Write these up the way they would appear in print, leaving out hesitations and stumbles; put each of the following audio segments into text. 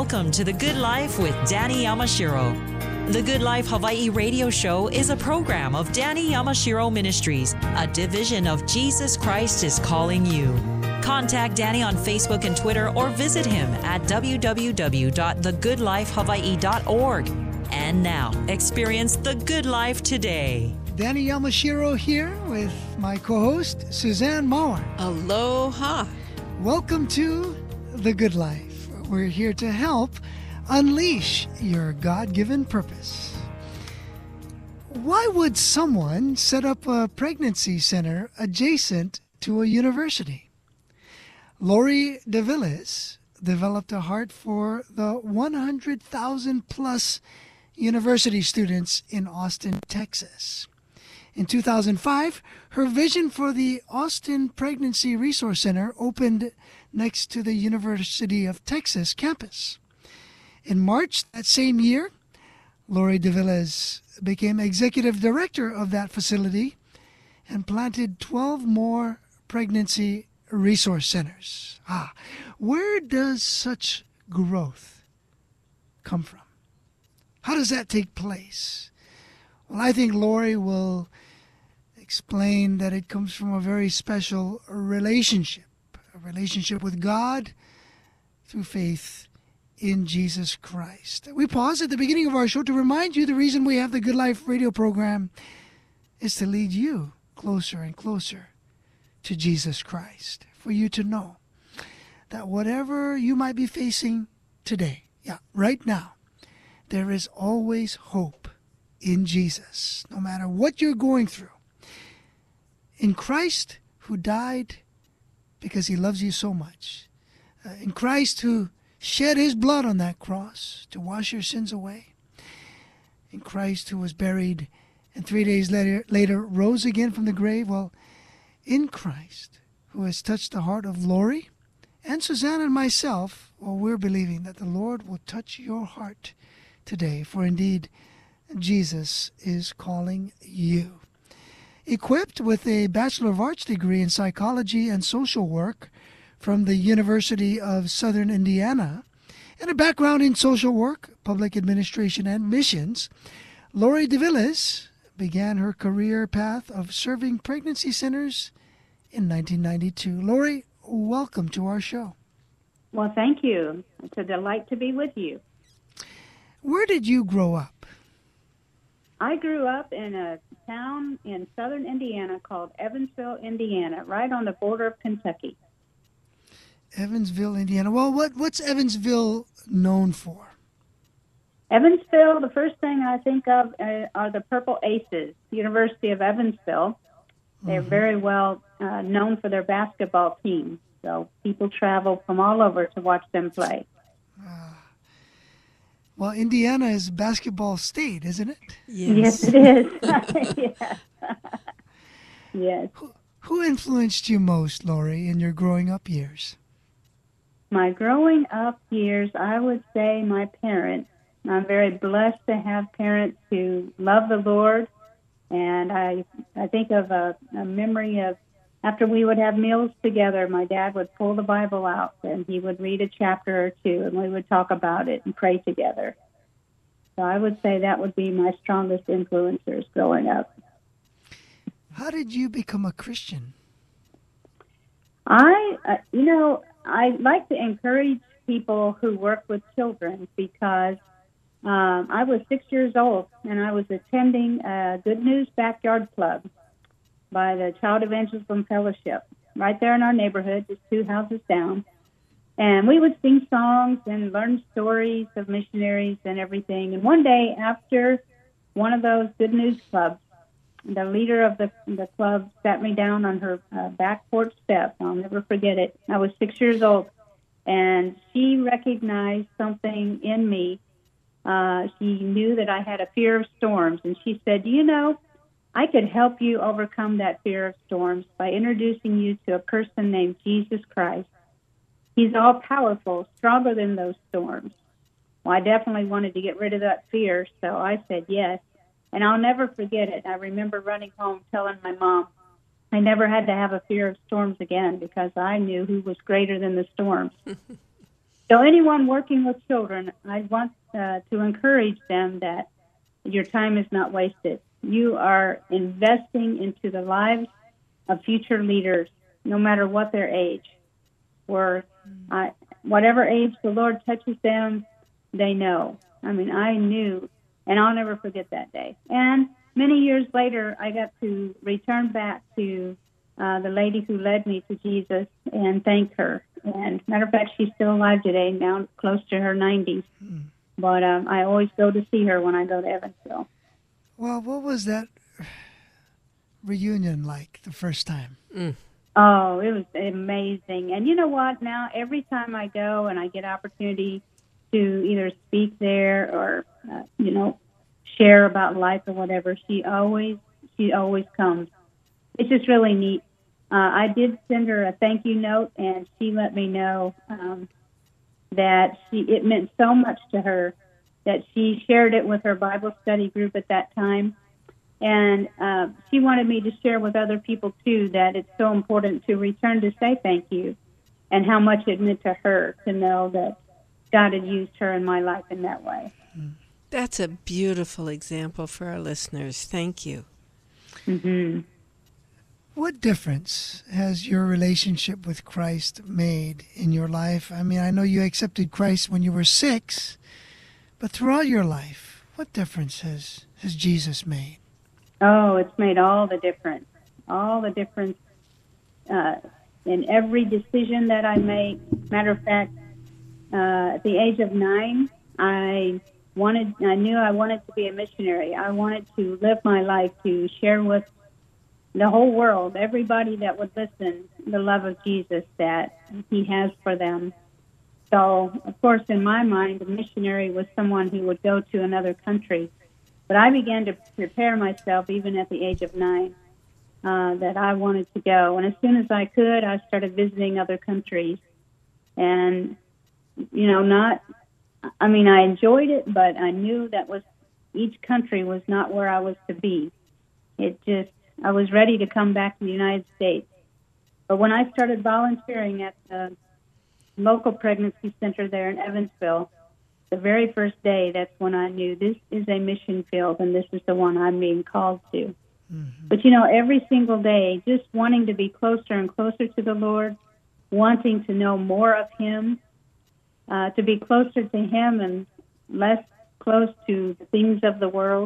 Welcome to The Good Life with Danny Yamashiro. The Good Life Hawaii radio show is a program of Danny Yamashiro Ministries, a division of Jesus Christ is Calling You. Contact Danny on Facebook and Twitter or visit him at www.thegoodlifehawaii.org. And now, experience the good life today. Danny Yamashiro here with my co-host, Suzanne Mauer. Aloha. Welcome to The Good Life. We're here to help unleash your God-given purpose. Why would someone set up a pregnancy center adjacent to a university? Lori DeVillis developed a heart for the 100,000 plus university students in Austin, Texas. In 2005, her vision for the Austin Pregnancy Resource Center opened next to the University of Texas campus. In March that same year, Lori DeVillis became executive director of that facility and planted 12 more pregnancy resource centers. Where does such growth come from? How does that take place? Well, I think Lori will explain that it comes from a very special relationship, a relationship with God through faith in Jesus Christ. We pause at the beginning of our show to remind you the reason we have the Good Life radio program is to lead you closer and closer to Jesus Christ, for you to know that whatever you might be facing today, right now, there is always hope in Jesus, no matter what you're going through. In Christ, who died because he loves you so much. In Christ, who shed his blood on that cross to wash your sins away. In Christ, who was buried and 3 days later rose again from the grave. Well, in Christ, who has touched the heart of Lori and Suzanne and myself, well, we're believing that the Lord will touch your heart today, for indeed, Jesus is calling you. Equipped with a Bachelor of Arts degree in Psychology and Social Work from the University of Southern Indiana, and a background in social work, public administration, and missions, Lori DeVillis began her career path of serving pregnancy centers in 1992. Lori, welcome to our show. Well, thank you. It's a delight to be with you. Where did you grow up? I grew up in a town in southern Indiana called Evansville, Indiana, right on the border of Kentucky. Evansville, Indiana. Well, what's Evansville known for? Evansville, the first thing I think of are the Purple Aces, University of Evansville. They're very well known for their basketball team, so people travel from all over to watch them play. Well, Indiana is basketball state, isn't it? Yes it is. Yes. Yes. Who influenced you most, Lori, in your growing up years? My growing up years, I would say my parents. I'm very blessed to have parents who love the Lord. And I think of a memory of after we would have meals together, my dad would pull the Bible out and he would read a chapter or two and we would talk about it and pray together. So I would say that would be my strongest influencers growing up. How did you become a Christian? I like to encourage people who work with children because I was 6 years old and I was attending a Good News Backyard Club by the Child Evangelism Fellowship right there in our neighborhood, just 2 houses down. And we would sing songs and learn stories of missionaries and everything. And one day after one of those Good News clubs, the leader of the club sat me down on her back porch step. I'll never forget it. I was 6 years old. And she recognized something in me. She knew that I had a fear of storms. And she said, I could help you overcome that fear of storms by introducing you to a person named Jesus Christ. He's all-powerful, stronger than those storms. Well, I definitely wanted to get rid of that fear, so I said yes. And I'll never forget it. I remember running home telling my mom I never had to have a fear of storms again because I knew who was greater than the storms. So anyone working with children, I want to encourage them that your time is not wasted. You are investing into the lives of future leaders, no matter what their age. Or whatever age the Lord touches them, they know. I mean, I knew, and I'll never forget that day. And many years later, I got to return back to the lady who led me to Jesus and thank her. And matter of fact, she's still alive today, now close to her 90s. But I always go to see her when I go to Evansville. Well, what was that reunion like the first time? Oh, it was amazing. And you know what? Now, every time I go and I get opportunity to either speak there or, share about life or whatever, she always comes. It's just really neat. I did send her a thank you note, and she let me know that it meant so much to her that she shared it with her Bible study group at that time. And she wanted me to share with other people, too, that it's so important to return to say thank you and how much it meant to her to know that God had used her in my life in that way. That's a beautiful example for our listeners. Thank you. Mm-hmm. What difference has your relationship with Christ made in your life? I mean, I know you accepted Christ when you were 6, but throughout your life, what difference has Jesus made? Oh, it's made all the difference. All the difference in every decision that I make. Matter of fact, at the age of 9, I knew I wanted to be a missionary. I wanted to live my life to share with the whole world, everybody that would listen, the love of Jesus that he has for them. So, of course, in my mind, a missionary was someone who would go to another country. But I began to prepare myself, even at the age of 9, that I wanted to go. And as soon as I could, I started visiting other countries. And, I enjoyed it, but I knew each country was not where I was to be. I was ready to come back to the United States. But when I started volunteering at the local pregnancy center there in Evansville, the very first day, that's when I knew this is a mission field and this is the one I'm being called to. Mm-hmm. But, every single day, just wanting to be closer and closer to the Lord, wanting to know more of him, to be closer to him and less close to the things of the world.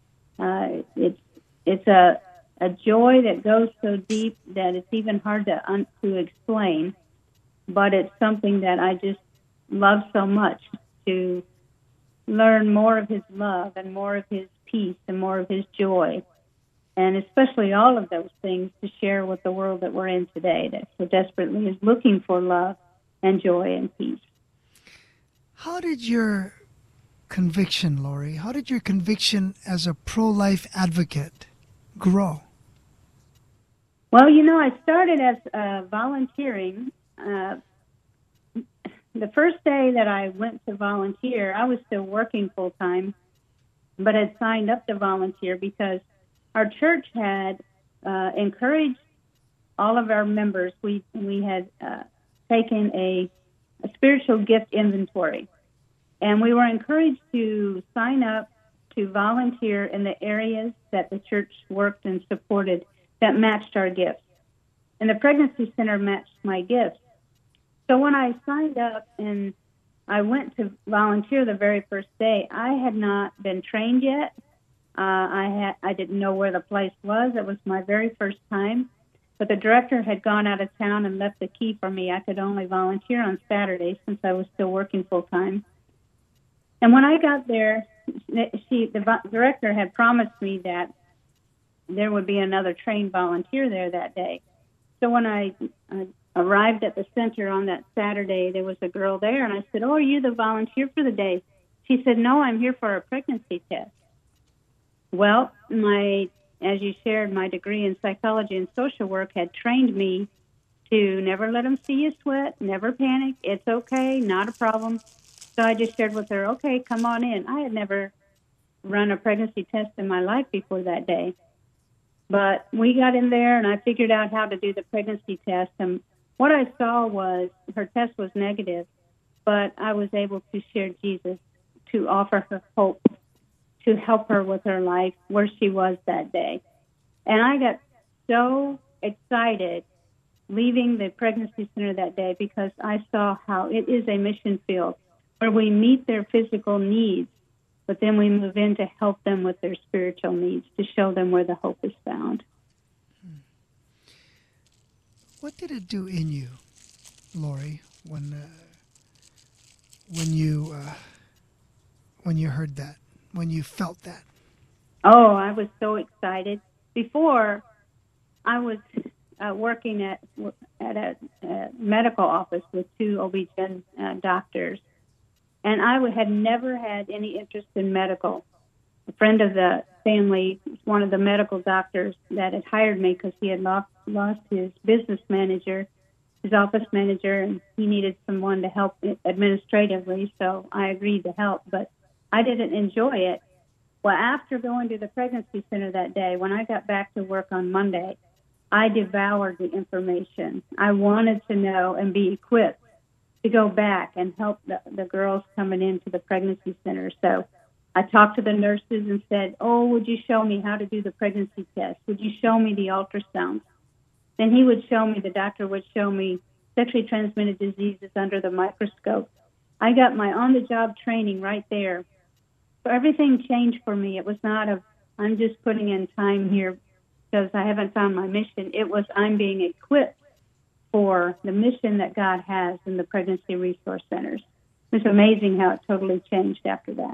It's a joy that goes so deep that it's even hard to explain, but it's something that I just love so much, to learn more of his love and more of his peace and more of his joy, and especially all of those things to share with the world that we're in today that so desperately is looking for love and joy and peace. How did your conviction, Lori, as a pro-life advocate grow? Well, I started as volunteering. The first day that I went to volunteer, I was still working full-time, but had signed up to volunteer because our church had encouraged all of our members. We had taken a spiritual gift inventory, and we were encouraged to sign up to volunteer in the areas that the church worked and supported that matched our gifts. And the pregnancy center matched my gifts. So when I signed up and I went to volunteer the very first day, I had not been trained yet. I didn't know where the place was. It was my very first time. But the director had gone out of town and left the key for me. I could only volunteer on Saturdays since I was still working full time. And when I got there, the director had promised me that there would be another trained volunteer there that day. So when I arrived at the center on that Saturday, there was a girl there, and I said, "Oh, are you the volunteer for the day?" She said, "No, I'm here for a pregnancy test." Well, as you shared, my degree in psychology and social work had trained me to never let them see you sweat, never panic, it's okay, not a problem. So I just shared with her, "Okay, come on in." I had never run a pregnancy test in my life before that day. But we got in there, and I figured out how to do the pregnancy test. And what I saw was her test was negative. but I was able to share Jesus, to offer her hope, to help her with her life where she was that day. And I got so excited leaving the pregnancy center that day because I saw how it is a mission field where we meet their physical needs, but then we move in to help them with their spiritual needs, to show them where the hope is found. What did it do in you, Lori, when you heard that, when you felt that? Oh, I was so excited. Before, I was working at a medical office with two OB-GYN doctors, and I had never had any interest in medical. A friend of the family, one of the medical doctors that had hired me because he had lost his business manager, his office manager, and he needed someone to help administratively, so I agreed to help, but I didn't enjoy it. Well, after going to the pregnancy center that day, when I got back to work on Monday, I devoured the information. I wanted to know and be equipped to go back and help the girls coming into the pregnancy center. So I talked to the nurses and said, oh, would you show me how to do the pregnancy test? Would you show me the ultrasound? Then the doctor would show me sexually transmitted diseases under the microscope. I got my on-the-job training right there. So everything changed for me. It was not I'm just putting in time here because I haven't found my mission. It was I'm being equipped for the mission that God has in the pregnancy resource centers. It's amazing how it totally changed after that.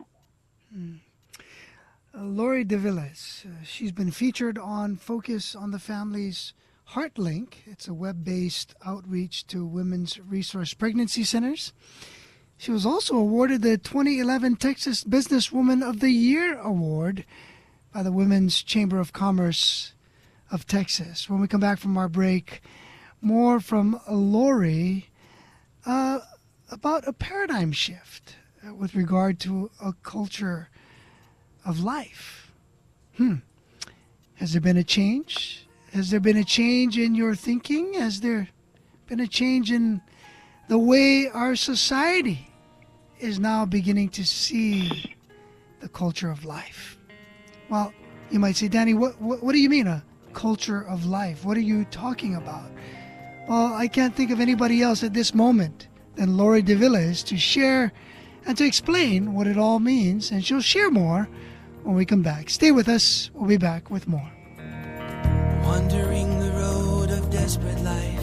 Lori DeVillis, she's been featured on Focus on the Family's HeartLink. It's a web-based outreach to women's resource pregnancy centers. She was also awarded the 2011 Texas Businesswoman of the Year Award by the Women's Chamber of Commerce of Texas. When we come back from our break, more from Lori about a paradigm shift with regard to a culture of life. Has there been a change? Has there been a change in your thinking? Has there been a change in the way our society is now beginning to see the culture of life? Well, you might say, Danny, what do you mean a culture of life? What are you talking about? Well, I can't think of anybody else at this moment than Lori DeVillis to share and to explain what it all means, and she'll share more when we come back. Stay with us. We'll be back with more. Wandering the road of desperate life,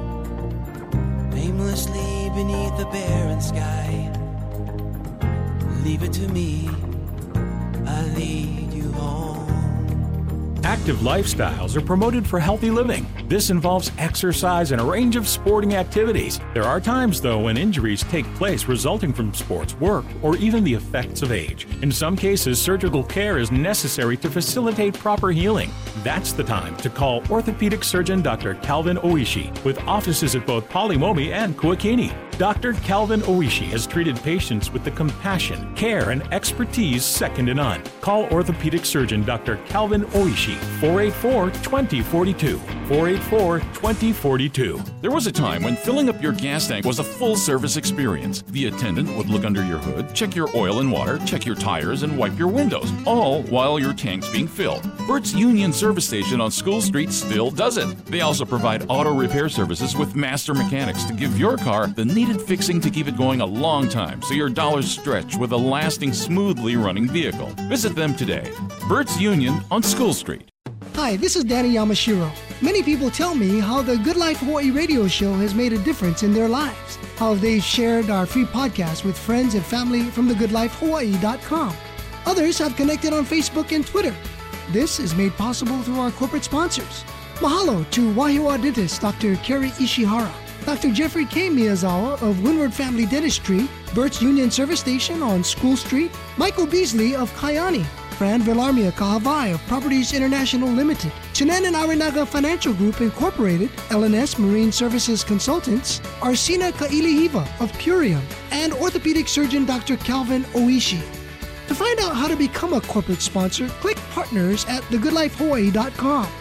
aimlessly beneath the barren sky. Leave it to me, I'll lead you home. Active lifestyles are promoted for healthy living. This involves exercise and a range of sporting activities. There are times, though, when injuries take place resulting from sports, work, or even the effects of age. In some cases, surgical care is necessary to facilitate proper healing. That's the time to call orthopedic surgeon Dr. Calvin Oishi, with offices at both Polimomi and Kuakini. Dr. Calvin Oishi has treated patients with the compassion, care, and expertise second to none. Call orthopedic surgeon Dr. Calvin Oishi, 484-2042, 484-2042. There was a time when filling up your gas tank was a full-service experience. The attendant would look under your hood, check your oil and water, check your tires, and wipe your windows, all while your tank's being filled. Burt's Union Service Station on School Street still does it. They also provide auto repair services with master mechanics to give your car the needed fixing to keep it going a long time so your dollars stretch with a lasting, smoothly running vehicle. Visit them today. Burt's Union on School Street. Hi, this is Danny Yamashiro. Many people tell me how the Good Life Hawaii radio show has made a difference in their lives, how they've shared our free podcast with friends and family from thegoodlifehawaii.com. Others have connected on Facebook and Twitter. This is made possible through our corporate sponsors. Mahalo to Wahiawa dentist Dr. Kerry Ishihara, Dr. Jeffrey K. Miyazawa of Windward Family Dentistry, Burt's Union Service Station on School Street, Michael Beasley of Kayani, Fran Villarmia Kahavai of Properties International Limited, Chinen and Arinaga Financial Group Incorporated, LNS Marine Services Consultants, Arsina Kailihiva of Purium, and orthopedic surgeon Dr. Calvin Oishi. To find out how to become a corporate sponsor, click Partners at thegoodlifehawaii.com.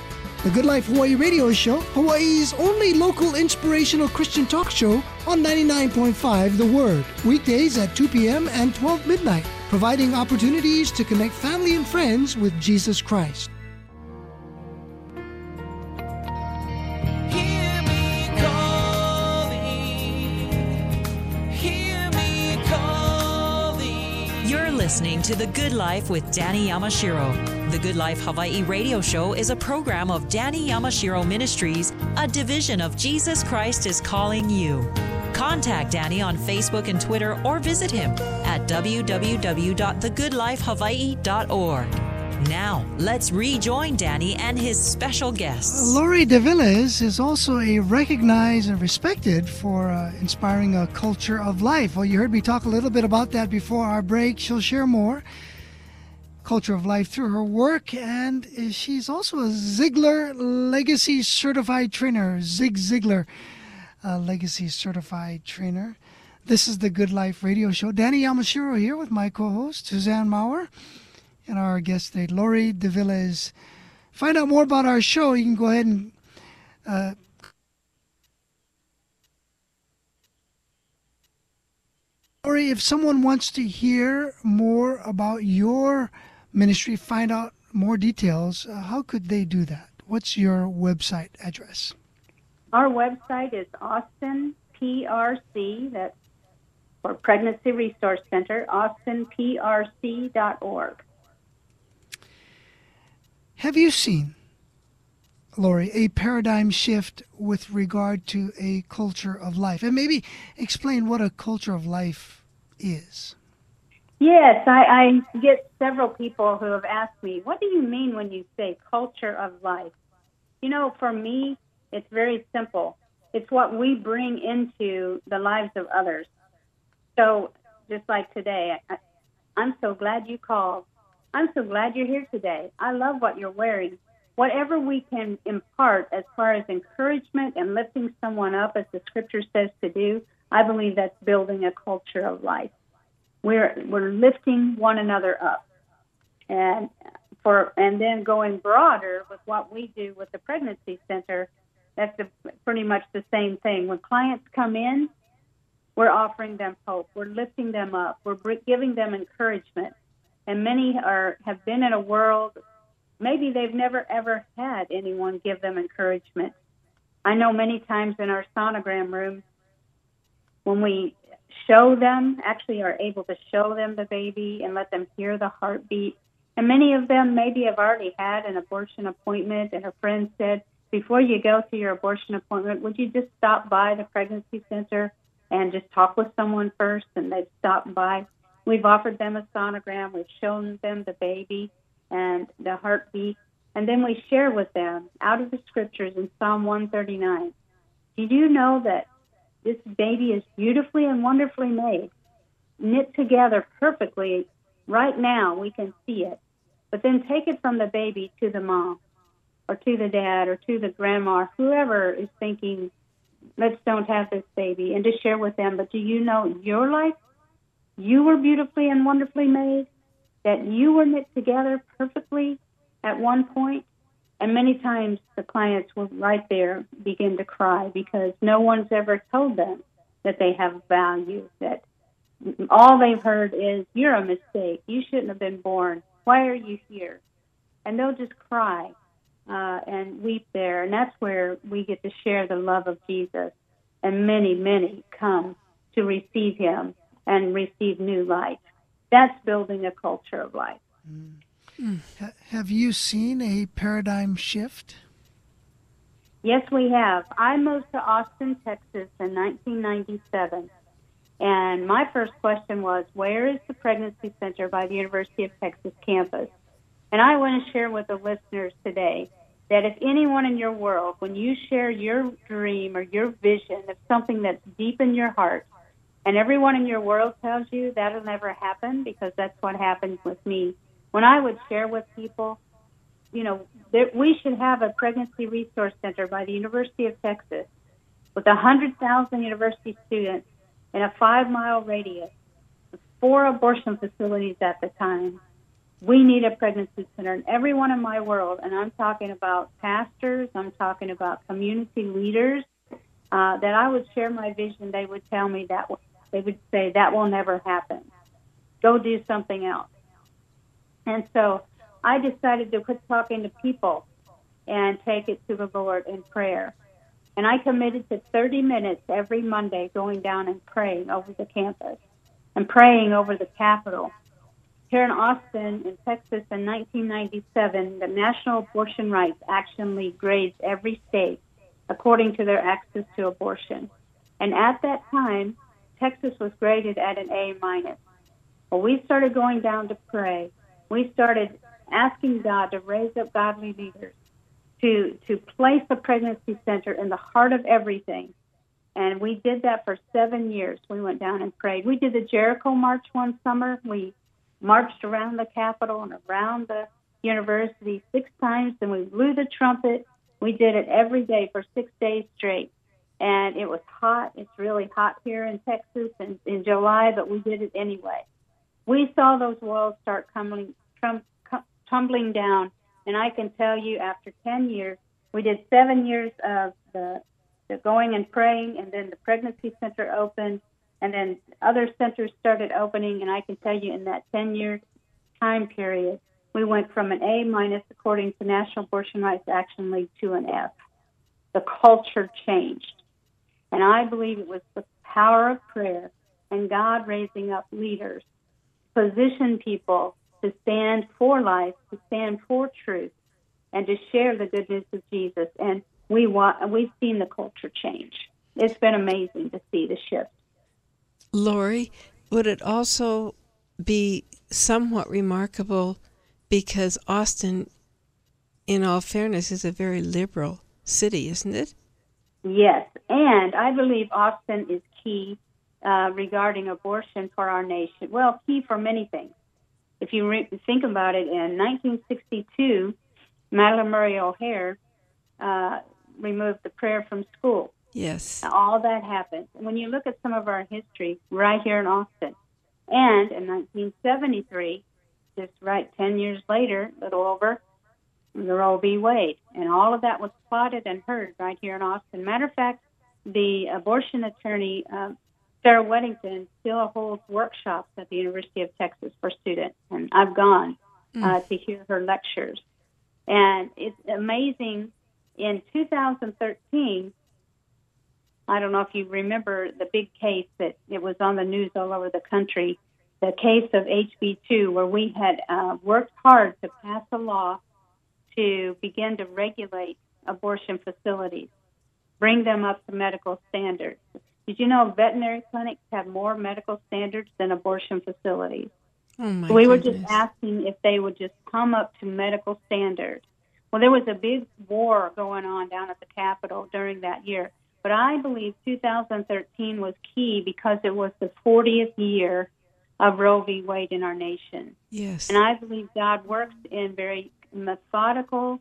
The Good Life Hawaii Radio Show, Hawaii's only local inspirational Christian talk show on 99.5 The Word, weekdays at 2 p.m. and 12 midnight, providing opportunities to connect family and friends with Jesus Christ. Hear me calling, hear me calling. You're listening to The Good Life with Danny Yamashiro. The Good Life Hawaii Radio Show is a program of Danny Yamashiro Ministries, a division of Jesus Christ is Calling You. Contact Danny on Facebook and Twitter or visit him at www.thegoodlifehawaii.org. Now, let's rejoin Danny and his special guests. Lori DeVilliers is also a recognized and respected for inspiring a culture of life. Well, you heard me talk a little bit about that before our break. She'll share more. Culture of life through her work, and she's also a Ziglar Legacy Certified Trainer. Zig Ziglar Legacy Certified Trainer. This is the Good Life Radio Show. Danny Yamashiro here with my co-host, Suzanne Maurer, and our guest today, Lori DeVilliers. Find out more about our show, you can go ahead and Lori, if someone wants to hear more about your ministry, find out more details, how could they do that? What's your website address? Our website is Austin PRC, that's for Pregnancy Resource Center, austinprc.org. Have you seen, Lori, a paradigm shift with regard to a culture of life? And maybe explain what a culture of life is. Yes, I get several people who have asked me, what do you mean when you say culture of life? You know, for me, it's very simple. It's what we bring into the lives of others. So just like today, I'm so glad you called. I'm so glad you're here today. I love what you're wearing. Whatever we can impart as far as encouragement and lifting someone up, as the scripture says to do, I believe that's building a culture of life. We're lifting one another up, and then going broader with what we do with the pregnancy center. That's pretty much the same thing. When clients come in, we're offering them hope. We're lifting them up. We're giving them encouragement. And many have been in a world, maybe they've never ever had anyone give them encouragement. I know many times in our sonogram room, when we show them, actually are able to show them the baby and let them hear the heartbeat. And many of them maybe have already had an abortion appointment, and a friend said, before you go to your abortion appointment, would you just stop by the pregnancy center and just talk with someone first? And they've stopped by. We've offered them a sonogram. We've shown them the baby and the heartbeat. And then we share with them out of the scriptures in Psalm 139. Did you know that this baby is beautifully and wonderfully made, knit together perfectly? Right now, we can see it. But then take it from the baby to the mom, or to the dad, or to the grandma, whoever is thinking, let's don't have this baby, and to share with them. But do you know your life? You were beautifully and wonderfully made, that you were knit together perfectly at one point. And many times the clients will right there begin to cry because no one's ever told them that they have value, that all they've heard is, you're a mistake. You shouldn't have been born. Why are you here? And they'll just cry and weep there. And that's where we get to share the love of Jesus. And many, many come to receive him and receive new life. That's building a culture of life. Have you seen a paradigm shift? Yes, we have. I moved to Austin, Texas in 1997. And my first question was, where is the pregnancy center by the University of Texas campus? And I want to share with the listeners today that if anyone in your world, when you share your dream or your vision of something that's deep in your heart, and everyone in your world tells you that'll never happen, because that's what happened with me. When I would share with people, you know, that we should have a pregnancy resource center by the University of Texas with 100,000 university students in a 5-mile radius, 4 abortion facilities at the time. We need a pregnancy center in every one of my world, and I'm talking about pastors, I'm talking about community leaders, that I would share my vision. They would tell me that, they would say, that will never happen. Go do something else. And so I decided to quit talking to people and take it to the Lord in prayer. And I committed to 30 minutes every Monday going down and praying over the campus and praying over the Capitol. Here in Austin, in Texas, in 1997, the National Abortion Rights Action League grades every state according to their access to abortion. And at that time, Texas was graded at an A-. Well, we started going down to pray. We started asking God to raise up godly leaders to place a pregnancy center in the heart of everything. And we did that for 7 years. We went down and prayed. We did the Jericho March one summer. We marched around the Capitol and around the university 6 times, and we blew the trumpet. We did it every day for 6 days straight. And it was hot. It's really hot here in Texas in July, but we did it anyway. We saw those walls start tumbling down. And I can tell you, after 10 years, we did 7 years of the going and praying, and then the pregnancy center opened, and then other centers started opening. And I can tell you, in that 10-year time period, we went from an A- according to National Abortion Rights Action League to an F. The culture changed. And I believe it was the power of prayer and God raising up leaders, position people to stand for life, to stand for truth, and to share the good news of Jesus. And we've seen the culture change. It's been amazing to see the shift. Lori, would it also be somewhat remarkable because Austin, in all fairness, is a very liberal city, isn't it? Yes, and I believe Austin is key regarding abortion for our nation. Well, key for many things. If you think about it, in 1962, Madalyn Murray O'Hair removed the prayer from school. Yes. All that happened. When you look at some of our history right here in Austin, and in 1973, just right 10 years later, a little over, the Roe v. Wade, and all of that was plotted and heard right here in Austin. Matter of fact, the abortion attorney, Sarah Weddington, still holds workshops at the University of Texas for students, and I've gone to hear her lectures. And it's amazing. In 2013, I don't know if you remember the big case that it was on the news all over the country, the case of HB2, where we had worked hard to pass a law to begin to regulate abortion facilities, bring them up to medical standards. Did you know veterinary clinics have more medical standards than abortion facilities? Oh my we were goodness. just asking if they would just come up to medical standards. Well, there was a big war going on down at the Capitol during that year. But I believe 2013 was key because it was the 40th year of Roe v. Wade in our nation. Yes. And I believe God works in very methodical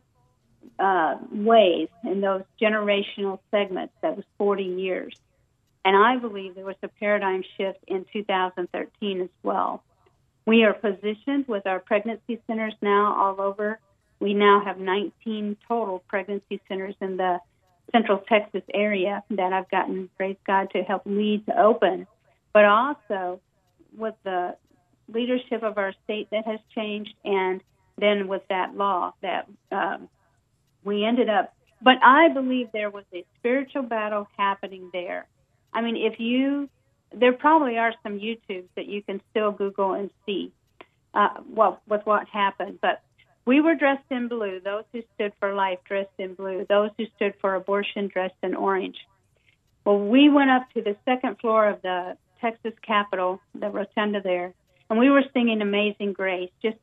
ways in those generational segments. That was 40 years. And I believe there was a paradigm shift in 2013 as well. We are positioned with our pregnancy centers now all over. We now have 19 total pregnancy centers in the Central Texas area that I've gotten, praise God, to help lead to open. But also with the leadership of our state that has changed, and then with that law that we ended up. But I believe there was a spiritual battle happening there. I mean, there probably are some YouTubes that you can still Google and see with what happened. But we were dressed in blue. Those who stood for life dressed in blue. Those who stood for abortion dressed in orange. Well, we went up to the second floor of the Texas Capitol, the rotunda there, and we were singing Amazing Grace, just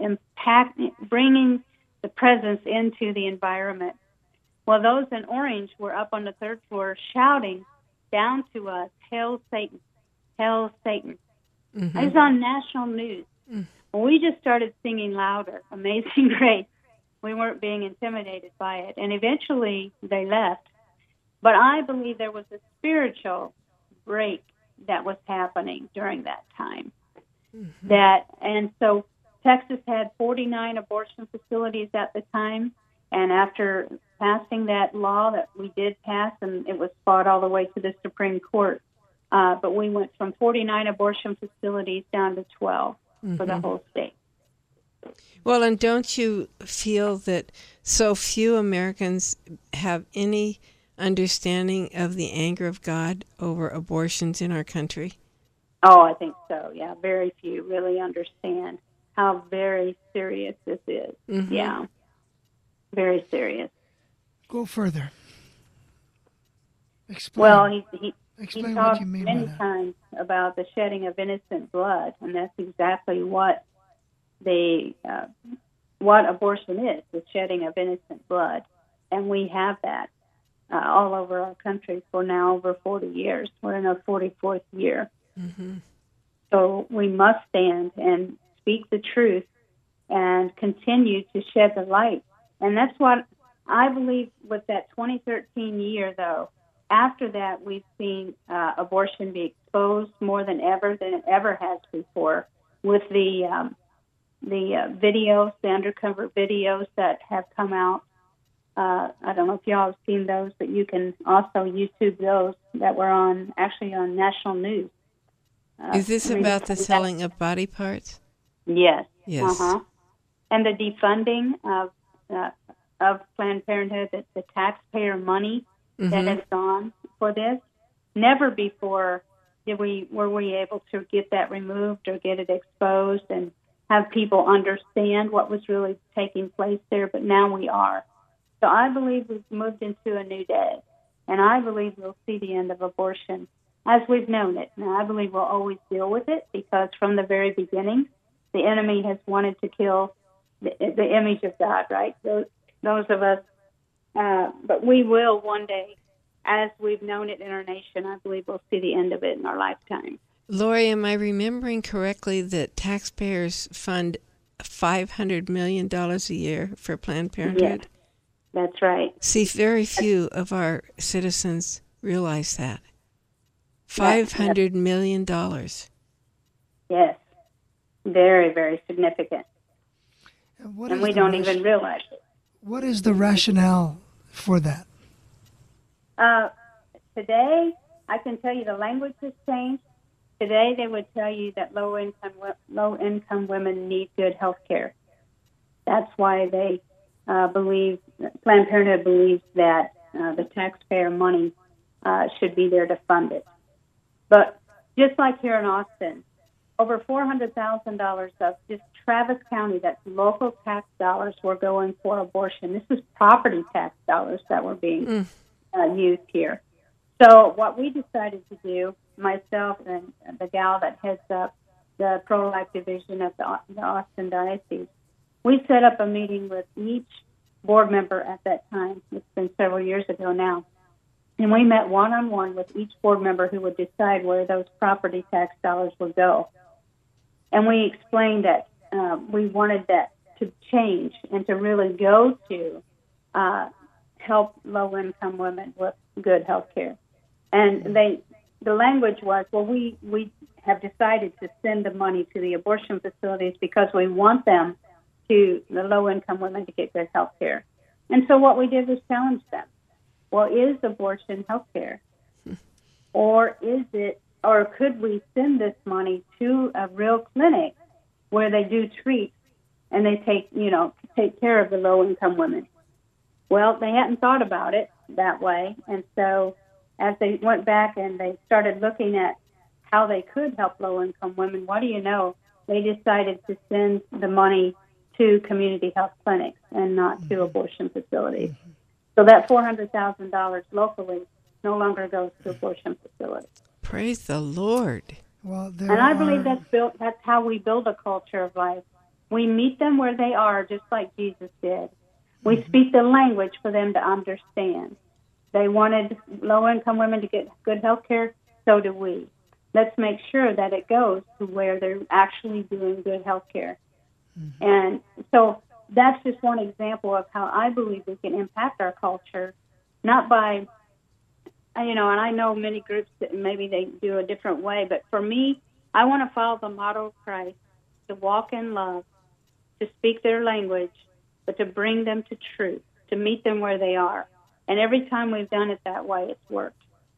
bringing the presence into the environment. Well, those in orange were up on the third floor shouting down to us, "Hail Satan, hail Satan." Mm-hmm. It was on national news. Well, we just started singing louder, Amazing Grace. We weren't being intimidated by it. And eventually they left. But I believe there was a spiritual break that was happening during that time. Mm-hmm. And so Texas had 49 abortion facilities at the time, and after passing that law that we did pass, and it was fought all the way to the Supreme Court, but we went from 49 abortion facilities down to 12 for the whole state. Well, and don't you feel that so few Americans have any understanding of the anger of God over abortions in our country? Oh, I think so, yeah. Very few really understand how very serious this is. Yeah, very serious. Go further. Explain. Well, he Explain talked what you mean by many that. times about the shedding of innocent blood, and that's exactly what what abortion is, the shedding of innocent blood. And we have that all over our country for now over 40 years. We're in our 44th year. So we must stand and speak the truth and continue to shed the light. And that's what I believe with that 2013 year, though. After that, we've seen abortion be exposed more than it ever has before, with the videos, the undercover videos that have come out. I don't know if y'all have seen those, but you can also YouTube those that were on national news. Is this about the selling of body parts? Yes. Yes. And the defunding of Planned Parenthood, the taxpayer money that has gone for this. Never before were we able to get that removed or get it exposed and have people understand what was really taking place there, but now we are. So I believe we've moved into a new day, and I believe we'll see the end of abortion as we've known it. Now, I believe we'll always deal with it because from the very beginning, the enemy has wanted to kill the image of God, right? Those of us, but we will one day, as we've known it in our nation, I believe we'll see the end of it in our lifetime. Lori, am I remembering correctly that taxpayers fund $500 million a year for Planned Parenthood? Yes, that's right. See, very few of our citizens realize that. $500 million. Yes, very, very significant. And we don't even realize it. What is the rationale for that? Today, I can tell you the language has changed. Today, they would tell you that low-income women need good health care. That's why they believe, Planned Parenthood believes that the taxpayer money should be there to fund it. But just like here in Austin, over $400,000 of just Travis County, that's local tax dollars, were going for abortion. This is property tax dollars that were being used here. So what we decided to do, myself and the gal that heads up the pro-life division of the Austin Diocese, we set up a meeting with each board member at that time. It's been several years ago now. And we met one-on-one with each board member who would decide where those property tax dollars would go. And we explained that we wanted that to change and to really go to help low-income women with good health care. And the language was, well, we have decided to send the money to the abortion facilities because we want the low-income women to get good health care. And so what we did was challenge them. Well, is abortion health care? Or could we send this money to a real clinic where they do treat and they take care of the low-income women? Well, they hadn't thought about it that way. And so as they went back and they started looking at how they could help low-income women, what do you know? They decided to send the money to community health clinics and not to abortion facilities. So that $400,000 locally no longer goes to abortion facilities. Praise the Lord. Well, and I believe that's how we build a culture of life. We meet them where they are, just like Jesus did. We speak the language for them to understand. They wanted low-income women to get good health care, so do we. Let's make sure that it goes to where they're actually doing good health care. And so that's just one example of how I believe we can impact our culture, not by, and I know many groups that maybe they do a different way, but for me, I want to follow the motto of Christ, to walk in love to speak their language, but to bring them to truth, to meet them where they are. And every time we've done it that way, it's worked.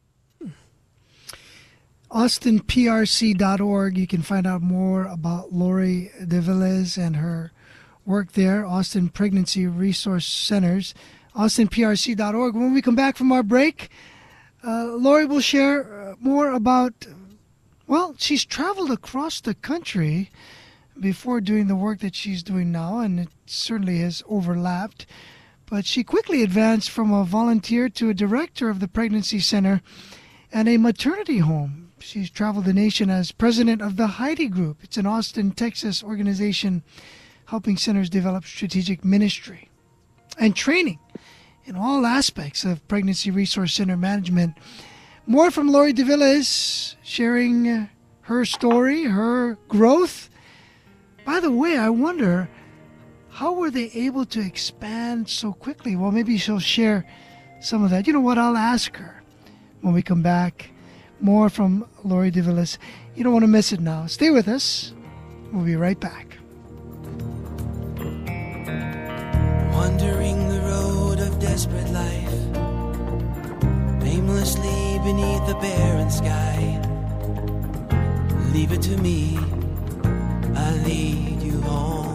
AustinPRC.org. You can find out more about Lori DeVilliers and her work there. Austin Pregnancy Resource Centers. AustinPRC.org. When we come back from our break, Lori will share more about, well, she's traveled across the country before doing the work that she's doing now, and it certainly has overlapped. But she quickly advanced from a volunteer to a director of the Pregnancy Center and a maternity home. She's traveled the nation as president of the Heidi Group. It's an Austin, Texas organization helping centers develop strategic ministry and training in all aspects of pregnancy resource center management. More from Lori DeVilliers, sharing her story, her growth. By the way, I wonder, how were they able to expand so quickly? Well, maybe she'll share some of that. You know what? I'll ask her when we come back. More from Lori DeVilliers. You don't want to miss it now. Stay with us. We'll be right back. Wandering the road of desperate life, aimlessly beneath the barren sky. Leave it to me, I'll lead you home.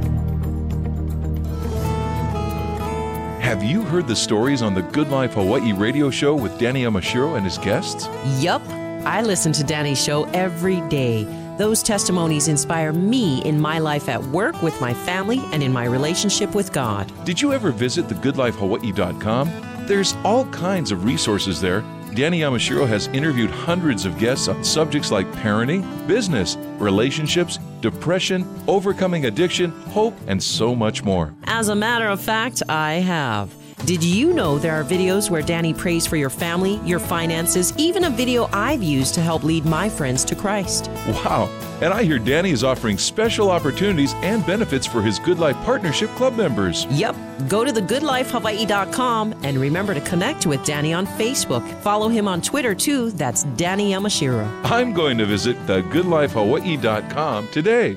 Have you heard the stories on the Good Life Hawaii radio show with Danny Yamashiro and his guests? Yup. I listen to Danny's show every day. Those testimonies inspire me in my life at work, with my family, and in my relationship with God. Did you ever visit thegoodlifehawaii.com? There's all kinds of resources there. Danny Yamashiro has interviewed hundreds of guests on subjects like parenting, business, relationships, depression, overcoming addiction, hope, and so much more. As a matter of fact, I have. Did you know there are videos where Danny prays for your family, your finances, even a video I've used to help lead my friends to Christ? Wow. And I hear Danny is offering special opportunities and benefits for his Good Life Partnership Club members. Yep. Go to thegoodlifehawaii.com and remember to connect with Danny on Facebook. Follow him on Twitter, too. That's Danny Yamashiro. I'm going to visit thegoodlifehawaii.com today.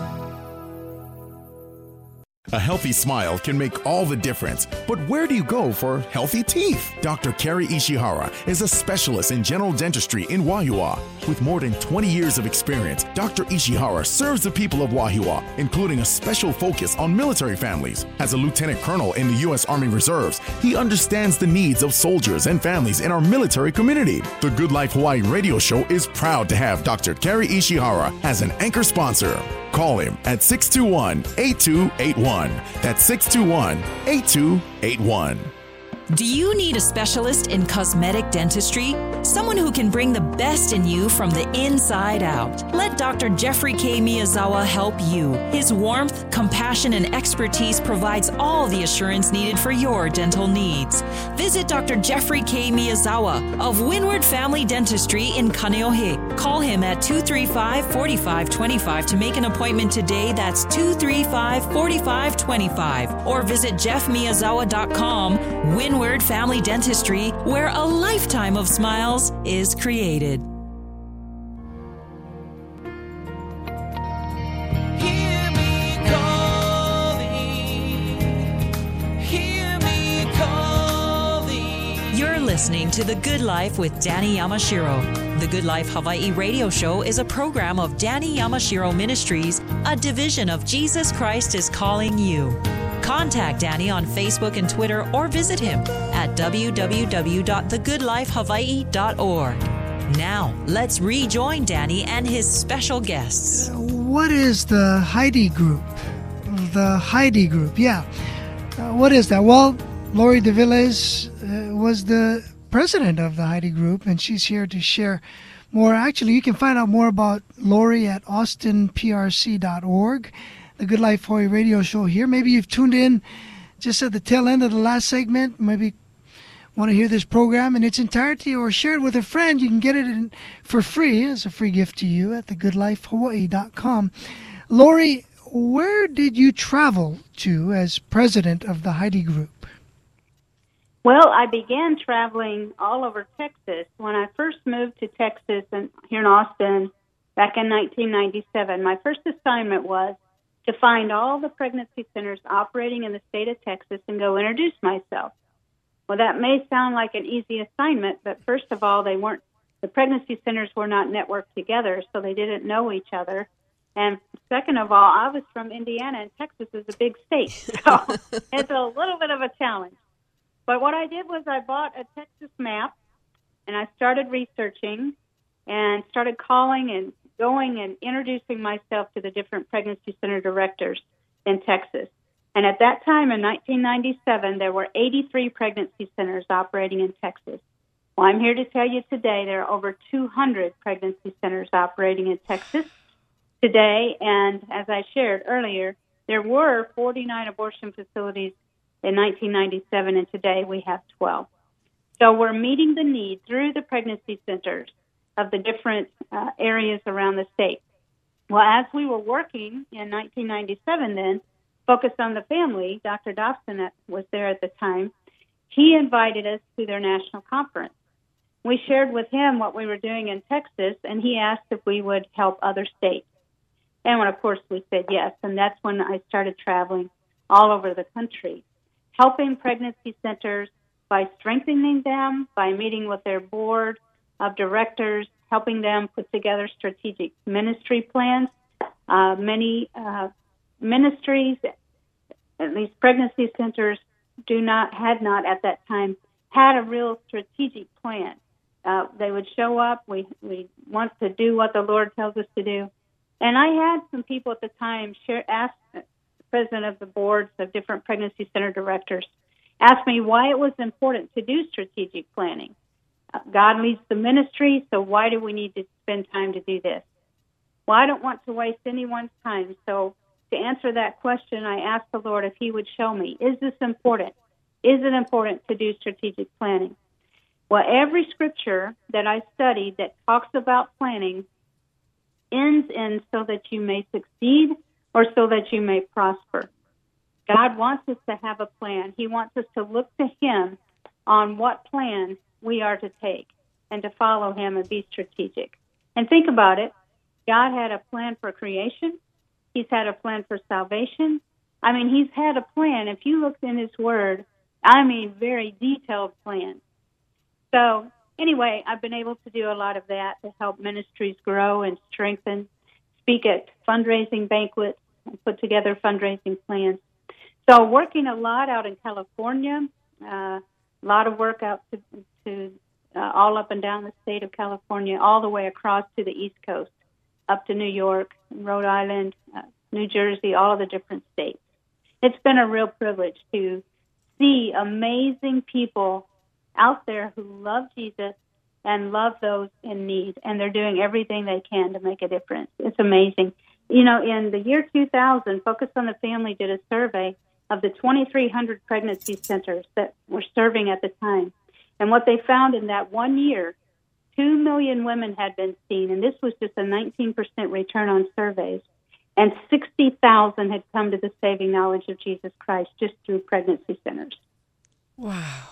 A healthy smile can make all the difference, but where do you go for healthy teeth? Dr. Kerry Ishihara is a specialist in general dentistry in Wahiawa. With more than 20 years of experience, Dr. Ishihara serves the people of Wahiawa, including a special focus on military families. As a lieutenant colonel in the U.S. Army Reserves, he understands the needs of soldiers and families in our military community. The Good Life Hawaii radio show is proud to have Dr. Kerry Ishihara as an anchor sponsor. Call him at 621-8281. That's 621-8281. Do you need a specialist in cosmetic dentistry? Someone who can bring the best in you from the inside out. Let Dr. Jeffrey K. Miyazawa help you. His warmth, compassion, and expertise provides all the assurance needed for your dental needs. Visit Dr. Jeffrey K. Miyazawa of Windward Family Dentistry in Kaneohe. Call him at 235-4525 to make an appointment today. That's 235-4525. Or visit jeffmiyazawa.com. Windward Family Dentistry, where a lifetime of smiles is created. Hear me calling. You're listening to The Good Life with Danny Yamashiro. The Good Life Hawaii radio show is a program of Danny Yamashiro Ministries, a division of Jesus Christ is Calling You. Contact Danny on Facebook and Twitter, or visit him at www.thegoodlifehawaii.org. Now, let's rejoin Danny and his special guests. What is the Heidi Group? The Heidi Group, yeah. What is that? Well, Lori DeVilliers was the president of the Heidi Group, and she's here to share more. Actually, you can find out more about Lori at austinprc.org. The Good Life Hawaii radio show here. Maybe you've tuned in just at the tail end of the last segment. Maybe want to hear this program in its entirety or share it with a friend. You can get it for free as a free gift to you at thegoodlifehawaii.com. Lori, where did you travel to as president of the Heidi Group? Well, I began traveling all over Texas. When I first moved to Texas and here in Austin back in 1997, my first assignment was to find all the pregnancy centers operating in the state of Texas and go introduce myself. Well, that may sound like an easy assignment, but first of all, the pregnancy centers were not networked together, so they didn't know each other. And second of all, I was from Indiana, and Texas is a big state, so it's a little bit of a challenge. But what I did was I bought a Texas map, and I started researching and started calling and going and introducing myself to the different pregnancy center directors in Texas. And at that time, in 1997, there were 83 pregnancy centers operating in Texas. Well, I'm here to tell you today there are over 200 pregnancy centers operating in Texas today. And as I shared earlier, there were 49 abortion facilities in 1997, and today we have 12. So we're meeting the need through the pregnancy centers of the different areas around the state. Well, as we were working in 1997 then, focused on the family, Dr. Dobson was there at the time, he invited us to their national conference. We shared with him what we were doing in Texas, and he asked if we would help other states. And of course we said yes, and that's when I started traveling all over the country, helping pregnancy centers by strengthening them, by meeting with their board of directors, helping them put together strategic ministry plans. Many ministries, at least pregnancy centers, had not at that time had a real strategic plan. They would show up. We want to do what the Lord tells us to do. And I had some people at the time ask the president of the boards of different pregnancy center directors, ask me why it was important to do strategic planning. God leads the ministry, so why do we need to spend time to do this? Well, I don't want to waste anyone's time, so to answer that question, I asked the Lord if he would show me, is this important? Is it important to do strategic planning? Well, every scripture that I studied that talks about planning ends in so that you may succeed or so that you may prosper. God wants us to have a plan. He wants us to look to him on what plan we are to take and to follow him and be strategic. And think about it. God had a plan for creation. He's had a plan for salvation. I mean, he's had a plan. If you looked in his word, I mean, very detailed plans. So anyway, I've been able to do a lot of that to help ministries grow and strengthen, speak at fundraising banquets, and put together fundraising plans. So working a lot out in California, a lot of work out to all up and down the state of California, all the way across to the East Coast, up to New York, Rhode Island, New Jersey, all of the different states. It's been a real privilege to see amazing people out there who love Jesus and love those in need, and they're doing everything they can to make a difference. It's amazing. You know, in the year 2000, Focus on the Family did a survey of the 2,300 pregnancy centers that were serving at the time. And what they found in that 1 year, 2 million women had been seen, and this was just a 19% return on surveys. And 60,000 had come to the saving knowledge of Jesus Christ just through pregnancy centers. Wow.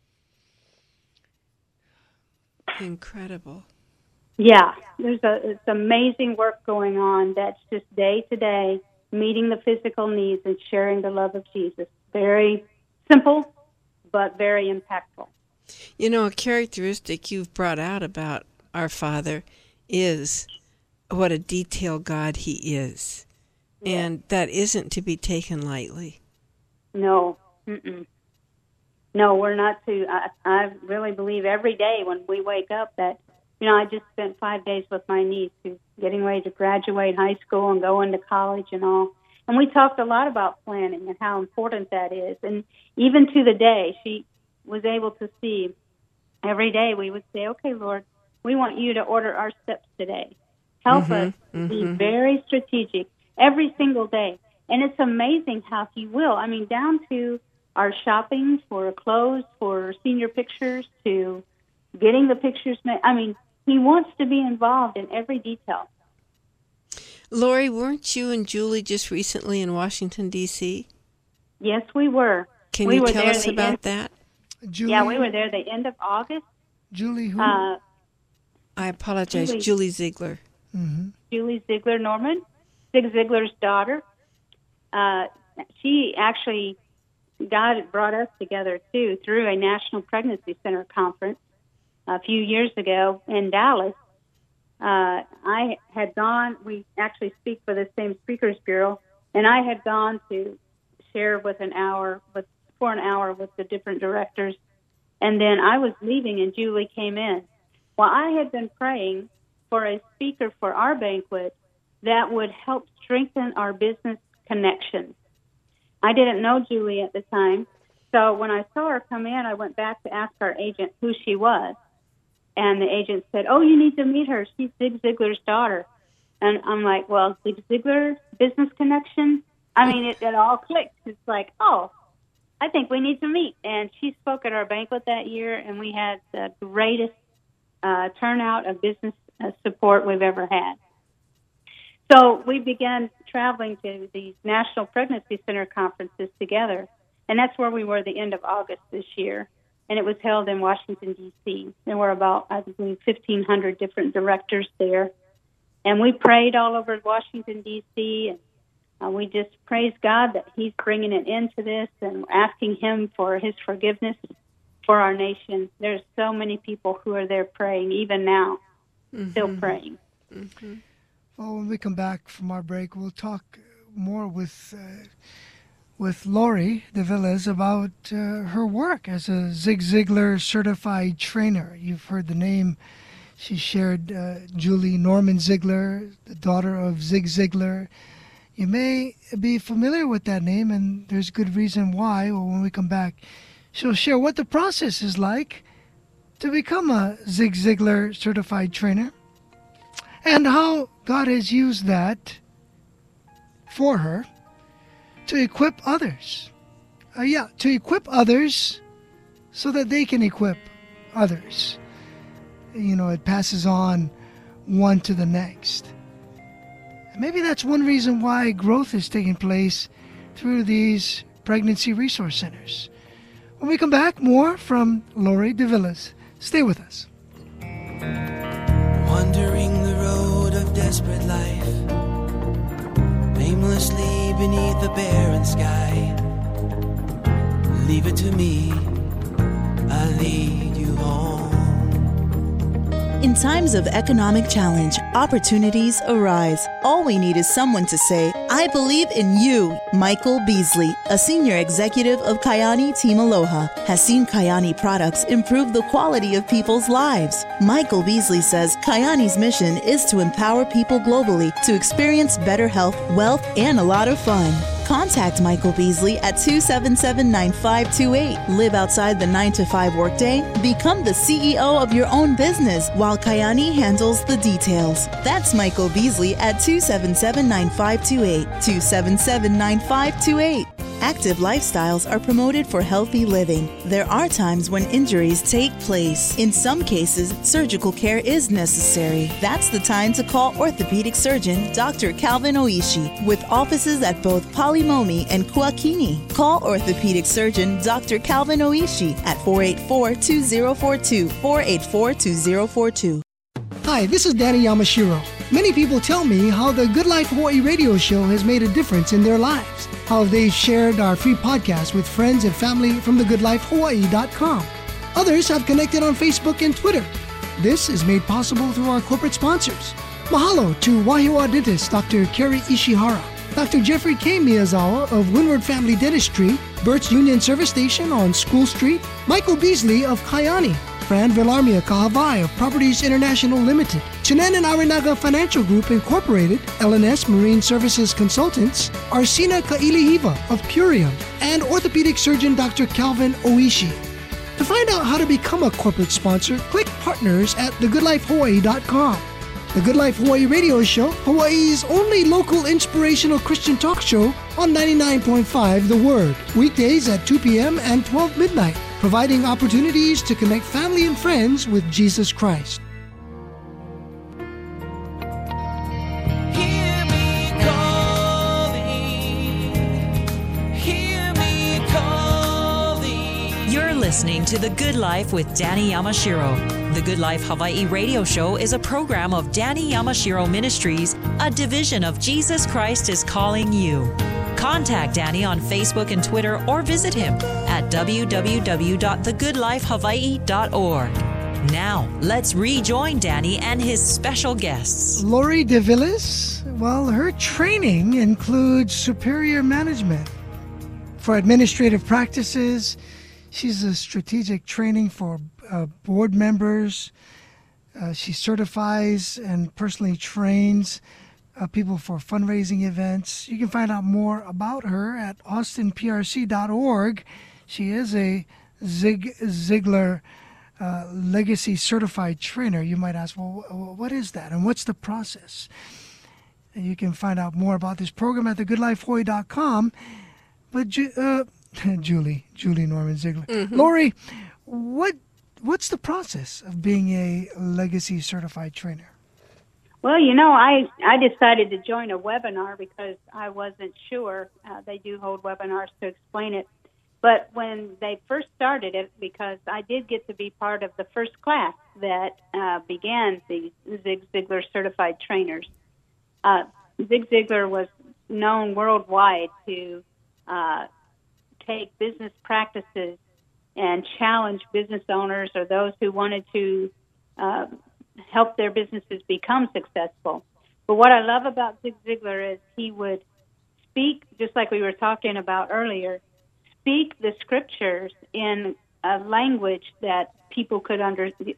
Incredible. Yeah, it's amazing work going on that's just day to day, meeting the physical needs and sharing the love of Jesus. Very simple, but very impactful. You know, a characteristic you've brought out about our Father is what a detailed God he is. Yeah. And that isn't to be taken lightly. No. Mm-mm. No, we're not to. I really believe every day when we wake up that, you know, I just spent 5 days with my niece who's getting ready to graduate high school and go into college and all. And we talked a lot about planning and how important that is. And even to the day, she was able to see every day we would say, okay, Lord, we want you to order our steps today. Help us be very strategic every single day. And it's amazing how he will. I mean, down to our shopping for clothes, for senior pictures, to getting the pictures made. I mean, he wants to be involved in every detail. Lori, weren't you and Julie just recently in Washington, D.C.? Yes, we were. Can you tell us about that? Julie, yeah, we were there the end of August. Julie who? I apologize. Julie Ziegler. Mm-hmm. Julie Ziegler Norman, Zig Ziglar's daughter. she actually, God brought us together, too, through a National Pregnancy Center conference a few years ago in Dallas. I had gone, we actually speak for the same Speakers Bureau, and I had gone to share for an hour with the different directors. And then I was leaving, and Julie came in. Well, I had been praying for a speaker for our banquet that would help strengthen our business connections. I didn't know Julie at the time, so when I saw her come in, I went back to ask our agent who she was. And the agent said, "Oh, you need to meet her. She's Zig Ziglar's daughter." And I'm like, well, Zig Ziglar, business connection? I mean, it all clicked. It's like, oh, I think we need to meet. And she spoke at our banquet that year, and we had the greatest turnout of business support we've ever had. So we began traveling to these National Pregnancy Center conferences together, and that's where we were the end of August this year. And it was held in Washington, D.C. There were about, I believe, 1,500 different directors there. And we prayed all over Washington, D.C., and we just praised God that He's bringing an end to this and asking Him for His forgiveness for our nation. There's so many people who are there praying, even now, still praying. Mm-hmm. Well, when we come back from our break, we'll talk more with Lori DeVillas about her work as a Zig Ziglar certified trainer. You've heard the name. She shared Julie Norman Ziglar, the daughter of Zig Ziglar. You may be familiar with that name, and there's good reason why. Well, when we come back, she'll share what the process is like to become a Zig Ziglar certified trainer and how God has used that for her to equip others. To equip others so that they can equip others. You know, it passes on one to the next. And maybe that's one reason why growth is taking place through these pregnancy resource centers. When we come back, more from Lori DeVillas. Stay with us. Wandering the road of desperate life, aimlessly beneath the barren sky. Leave it to me, I'll lead you home. In times of economic challenge, opportunities arise. All we need is someone to say, "I believe in you." Michael Beasley, a senior executive of Kayani Team Aloha, has seen Kayani products improve the quality of people's lives. Michael Beasley says Kayani's mission is to empower people globally to experience better health, wealth, and a lot of fun. Contact Michael Beasley at 277-9528. Live outside the 9-to-5 workday. Become the CEO of your own business while Kayani handles the details. That's Michael Beasley at 277-9528. 277-9528. Active lifestyles are promoted for healthy living. There are times when injuries take place. In some cases, surgical care is necessary. That's the time to call orthopedic surgeon Dr. Calvin Oishi with offices at both Palimomi and Kuakini. Call orthopedic surgeon Dr. Calvin Oishi at 484-2042, 484-2042. Hi, this is Danny Yamashiro. Many people tell me how the Good Life Hawaii radio show has made a difference in their lives, how they've shared our free podcast with friends and family from thegoodlifehawaii.com. Others have connected on Facebook and Twitter. This is made possible through our corporate sponsors. Mahalo to Wahiawa dentist Dr. Kerry Ishihara, Dr. Jeffrey K. Miyazawa of Windward Family Dentistry, Burt's Union Service Station on School Street, Michael Beasley of Kayani, Fran Villarmia Kahavai of Properties International Limited, Chinen and Arinaga Financial Group Incorporated, LNS Marine Services Consultants, Arsina Kailihiva of Purium, and orthopedic surgeon Dr. Calvin Oishi. To find out how to become a corporate sponsor, click Partners at thegoodlifehawaii.com. The Good Life Hawaii radio show, Hawaii's only local inspirational Christian talk show on 99.5 The Word, weekdays at 2 p.m. and 12 midnight, providing opportunities to connect family and friends with Jesus Christ. Listening to The Good Life with Danny Yamashiro. The Good Life Hawaii radio show is a program of Danny Yamashiro Ministries, a division of Jesus Christ is Calling You. Contact Danny on Facebook and Twitter or visit him at www.thegoodlifehawaii.org. Now, let's rejoin Danny and his special guests. Lori DeVillis, well, her training includes superior management for administrative practices. She's a strategic training for board members. She certifies and personally trains people for fundraising events. You can find out more about her at austinprc.org. She is a Zig Ziglar Legacy Certified Trainer. You might ask, well, what is that and what's the process? And you can find out more about this program at thegoodlifehawaii.com. But Julie Norman Ziegler. Mm-hmm. Lori, what's the process of being a Legacy Certified Trainer? Well, I decided to join a webinar because I wasn't sure. They do hold webinars to explain it. But when they first started it, because I did get to be part of the first class that began the Zig Ziglar Certified Trainers. Zig Ziglar was known worldwide to take business practices and challenge business owners or those who wanted to help their businesses become successful. But what I love about Zig Ziglar is he would speak, just like we were talking about earlier, speak the scriptures in a language that people could understand,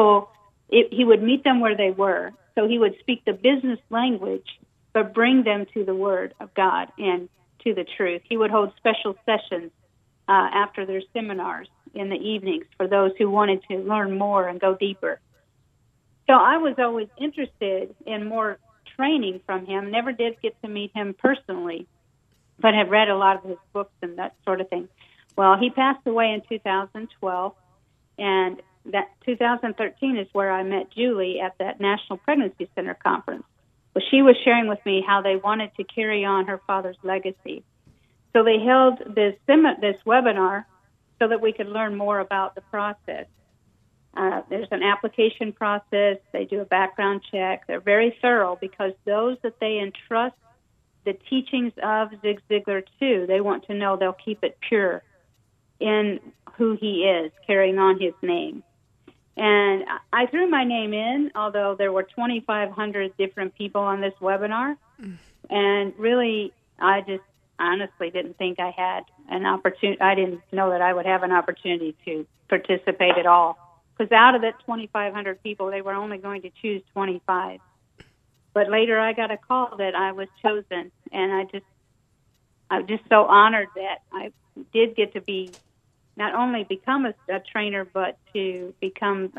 he would meet them where they were. So he would speak the business language, but bring them to the Word of God and to the truth. He would hold special sessions after their seminars in the evenings for those who wanted to learn more and go deeper. So I was always interested in more training from him. Never did get to meet him personally, but have read a lot of his books and that sort of thing. Well, he passed away in 2012, and that 2013 is where I met Julie at that National Pregnancy Center conference. Well, she was sharing with me how they wanted to carry on her father's legacy. So they held this webinar so that we could learn more about the process. There's an application process. They do a background check. They're very thorough because those that they entrust the teachings of Zig Ziglar to, they want to know they'll keep it pure in who he is, carrying on his name. And I threw my name in, although there were 2,500 different people on this webinar. And really, I just honestly didn't think I had an opportunity. I didn't know that I would have an opportunity to participate at all. Because out of that 2,500 people, they were only going to choose 25. But later I got a call that I was chosen, and I'm just so honored that I did get to be not only become a trainer, but to become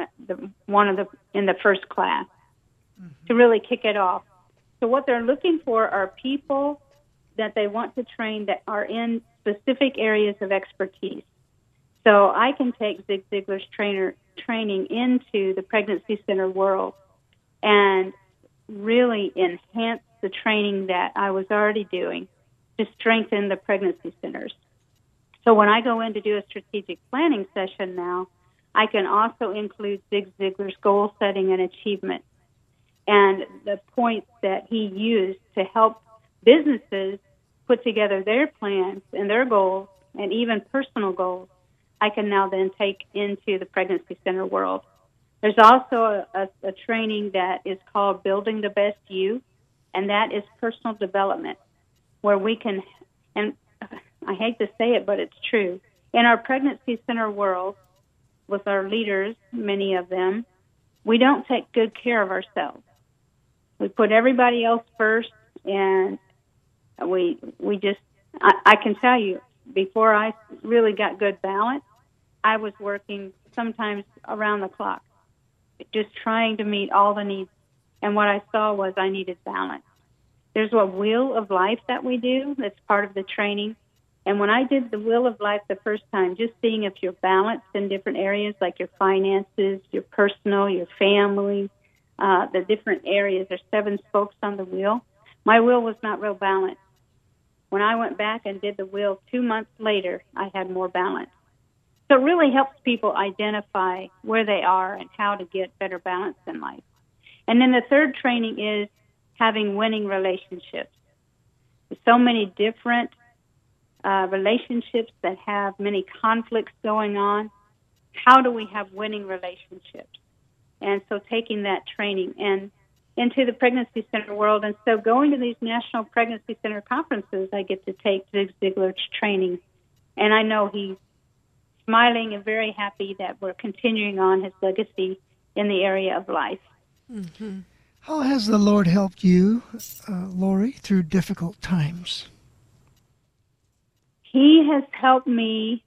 in the first class, to really kick it off. So what they're looking for are people that they want to train that are in specific areas of expertise. So I can take Zig Ziglar's training into the pregnancy center world and really enhance the training that I was already doing to strengthen the pregnancy centers. So when I go in to do a strategic planning session now, I can also include Zig Ziglar's goal setting and achievement and the points that he used to help businesses put together their plans and their goals and even personal goals. I can now then take into the pregnancy center world. There's also a training that is called Building the Best You, and that is personal development, where we can, and I hate to say it, but it's true. In our pregnancy center world, with our leaders, many of them, we don't take good care of ourselves. We put everybody else first, and we just, I can tell you, before I really got good balance, I was working sometimes around the clock, just trying to meet all the needs. And what I saw was I needed balance. There's a wheel of life that we do that's part of the training. And when I did the wheel of life the first time, just seeing if you're balanced in different areas like your finances, your personal, your family, the different areas. There's 7 spokes on the wheel. My wheel was not real balanced. When I went back and did the wheel 2 months later, I had more balance. So it really helps people identify where they are and how to get better balance in life. And then the third training is having winning relationships. so many different relationships that have many conflicts going on. How do we have winning relationships? And so taking that training and into the pregnancy center world. And so going to these national pregnancy center conferences, I get to take Zig Ziglar's training. And I know he's smiling and very happy that we're continuing on his legacy in the area of life. Mm-hmm. How has the Lord helped you, Lori, through difficult times? He has helped me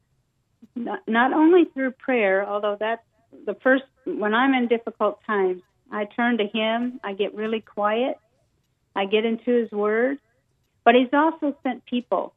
not only through prayer, although that's the first, when I'm in difficult times, I turn to him, I get really quiet, I get into his word, but he's also sent people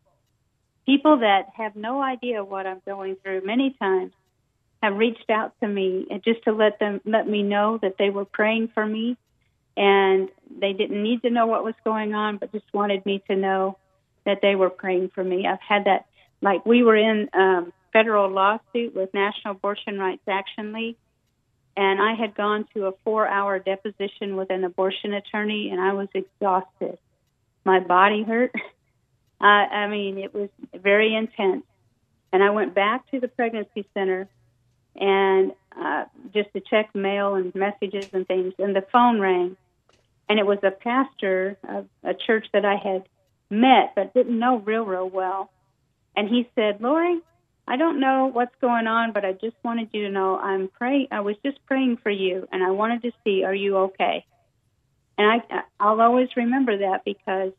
that have no idea what I'm going through. Many times have reached out to me and just to let me know that they were praying for me, and they didn't need to know what was going on, but just wanted me to know that they were praying for me. I've had that, like we were in federal lawsuit with National Abortion Rights Action League, and I had gone to a 4-hour deposition with an abortion attorney, and I was exhausted. My body hurt. I mean, it was very intense. And I went back to the pregnancy center and just to check mail and messages and things, and the phone rang. And it was a pastor of a church that I had met but didn't know real well. And he said, "Lori, I don't know what's going on, but I just wanted you to know I was just praying for you, and I wanted to see, are you okay?" And I'll always remember that, because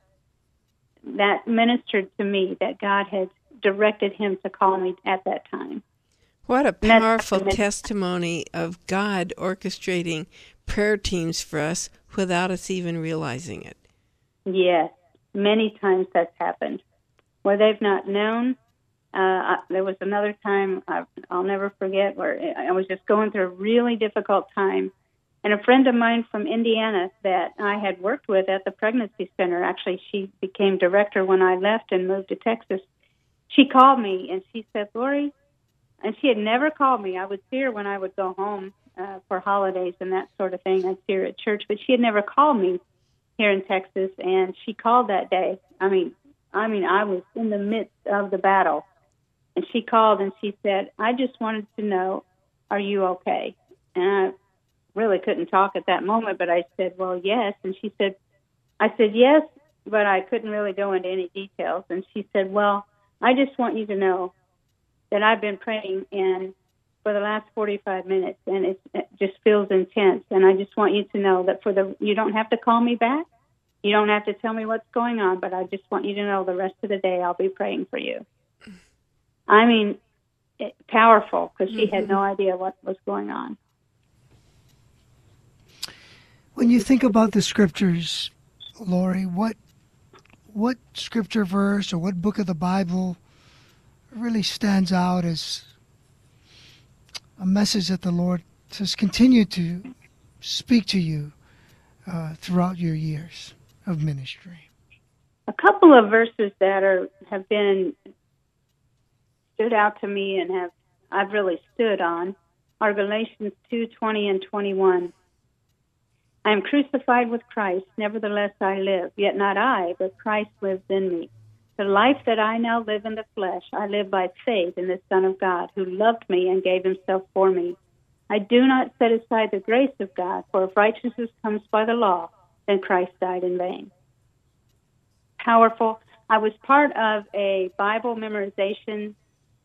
that ministered to me that God had directed him to call me at that time. What a powerful testimony of God orchestrating prayer teams for us without us even realizing it. Yes, many times that's happened where they've not known. There was another time I'll never forget where I was just going through a really difficult time, and a friend of mine from Indiana that I had worked with at the pregnancy center, actually she became director when I left and moved to Texas, she called me and she said, "Lori," and she had never called me. I would see her when I would go home for holidays and that sort of thing. I'd see her at church, but she had never called me here in Texas, and she called that day. I mean, I was in the midst of the battle. And she called and she said, "I just wanted to know, are you okay?" And I really couldn't talk at that moment, but I said, "Well, yes." And she said, I said, "Yes," but I couldn't really go into any details. And she said, "Well, I just want you to know that I've been praying for the last 45 minutes, and it just feels intense. And I just want you to know that you don't have to call me back. You don't have to tell me what's going on, but I just want you to know the rest of the day I'll be praying for you." I mean, powerful, because she had no idea what was going on. When you think about the scriptures, Lori, what scripture verse or what book of the Bible really stands out as a message that the Lord has continued to speak to you throughout your years of ministry? A couple of verses that have been stood out to me and I've really stood on are Galatians 2:20 and 21. "I am crucified with Christ, nevertheless I live, yet not I, but Christ lives in me. The life that I now live in the flesh, I live by faith in the Son of God, who loved me and gave himself for me. I do not set aside the grace of God, for if righteousness comes by the law, then Christ died in vain." Powerful. I was part of a Bible memorization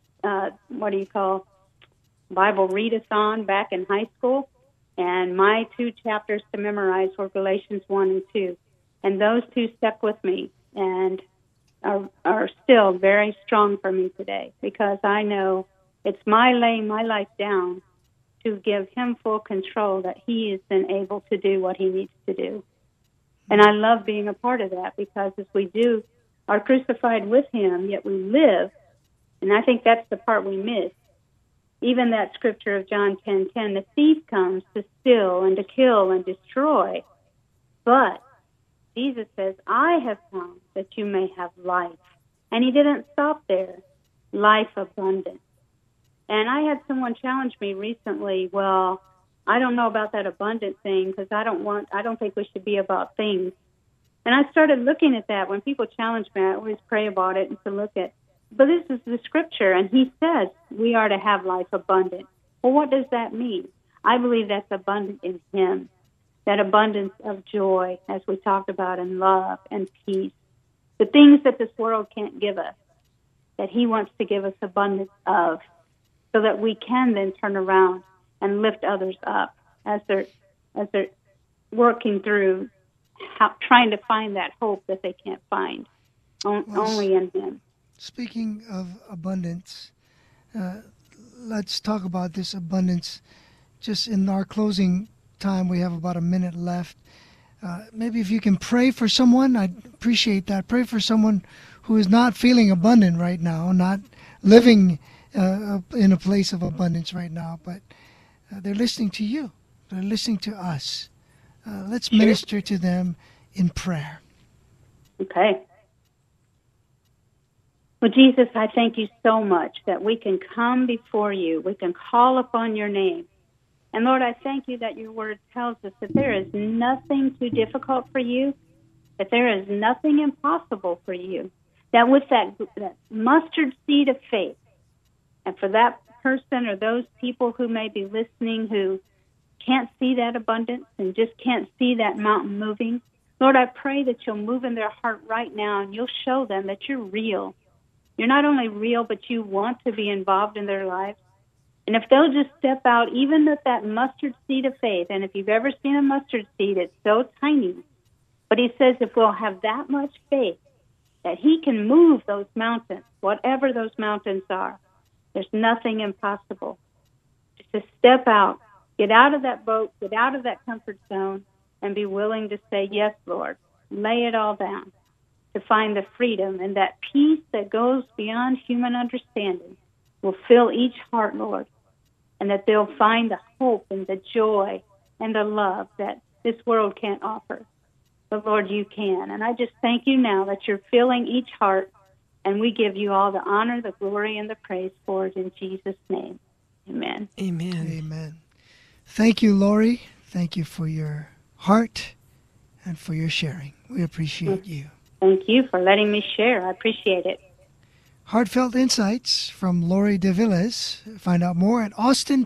Bible readathon back in high school, and my 2 chapters to memorize were Galatians 1 and 2, and those 2 stuck with me and are still very strong for me today, because I know it's my laying my life down to give him full control, that he is then able to do what he needs to do. And I love being a part of that, because as we are crucified with him, yet we live. And I think that's the part we miss. Even that scripture of John 10:10, "The thief comes to steal and to kill and destroy. But Jesus says, I have come that you may have life." And he didn't stop there. Life abundant. And I had someone challenge me recently, "Well, I don't know about that abundant thing, because I don't think we should be about things." And I started looking at that. When people challenge me, I always pray about it and to look at. But this is the scripture, and he says we are to have life abundant. Well, what does that mean? I believe that's abundant in him, that abundance of joy, as we talked about, and love and peace, the things that this world can't give us, that he wants to give us abundance of, so that we can then turn around and lift others up as they're working through trying to find that hope that they can't find, only in him. Speaking of abundance, let's talk about this abundance. Just in our closing time, we have about a minute left. Maybe if you can pray for someone, I'd appreciate that. Pray for someone who is not feeling abundant right now, not living in a place of abundance right now, but they're listening to you. They're listening to us. Let's minister to them in prayer. Okay. Well, Jesus, I thank you so much that we can come before you. We can call upon your name. And Lord, I thank you that your word tells us that there is nothing too difficult for you, that there is nothing impossible for you, that with that mustard seed of faith, and for that person or those people who may be listening who can't see that abundance and just can't see that mountain moving, Lord, I pray that you'll move in their heart right now and you'll show them that you're real. You're not only real, but you want to be involved in their lives. And if they'll just step out, even with that mustard seed of faith, and if you've ever seen a mustard seed, it's so tiny. But he says if we'll have that much faith, that he can move those mountains, whatever those mountains are. There's nothing impossible. Just to step out, get out of that boat, get out of that comfort zone, and be willing to say, yes, Lord, lay it all down, to find the freedom and that peace that goes beyond human understanding will fill each heart, Lord, and that they'll find the hope and the joy and the love that this world can't offer. But, Lord, you can. And I just thank you now that you're filling each heart, and we give you all the honor, the glory, and the praise for it in Jesus' name. Amen. Amen. Amen. Thank you, Lori. Thank you for your heart and for your sharing. We appreciate you. Thank you for letting me share. I appreciate it. Heartfelt insights from Lori DeVillis. Find out more at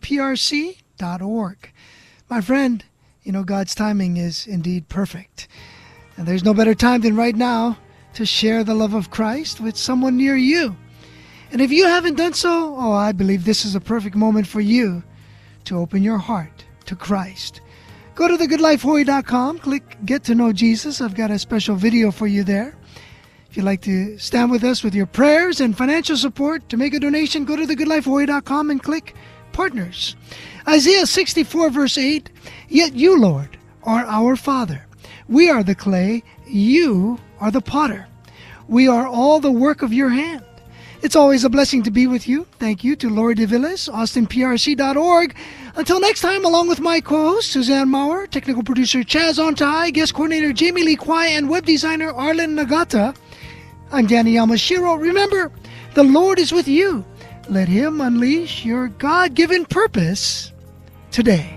austinprc.org. My friend, you know God's timing is indeed perfect. And there's no better time than right now to share the love of Christ with someone near you. And if you haven't done so, I believe this is a perfect moment for you to open your heart to Christ. Go to thegoodlifehawaii.com, click Get to Know Jesus. I've got a special video for you there. If you'd like to stand with us with your prayers and financial support to make a donation, go to thegoodlifehawaii.com and click Partners. Isaiah 64 verse 8, Yet you, Lord, are our Father. We are the clay, you are the potter. We are all the work of your hand. It's always a blessing to be with you. Thank you to Lori DeVillis, austinprc.org. Until next time, along with my co-host, Suzanne Maurer, technical producer Chaz Ontai, guest coordinator Jamie Lee Kwai, and web designer Arlen Nagata, I'm Danny Yamashiro. Remember, the Lord is with you. Let him unleash your God-given purpose today.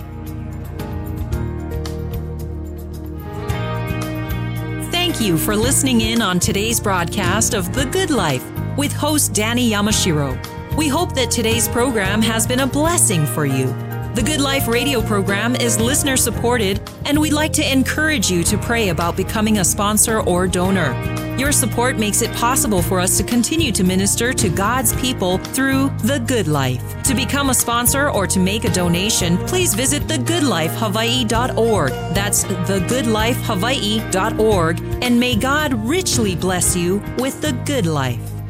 Thank you for listening in on today's broadcast of The Good Life with host Danny Yamashiro. We hope that today's program has been a blessing for you. The Good Life radio program is listener supported, and we'd like to encourage you to pray about becoming a sponsor or donor. Your support makes it possible for us to continue to minister to God's people through The Good Life. To become a sponsor or to make a donation, please visit thegoodlifehawaii.org. That's thegoodlifehawaii.org, and may God richly bless you with the good life.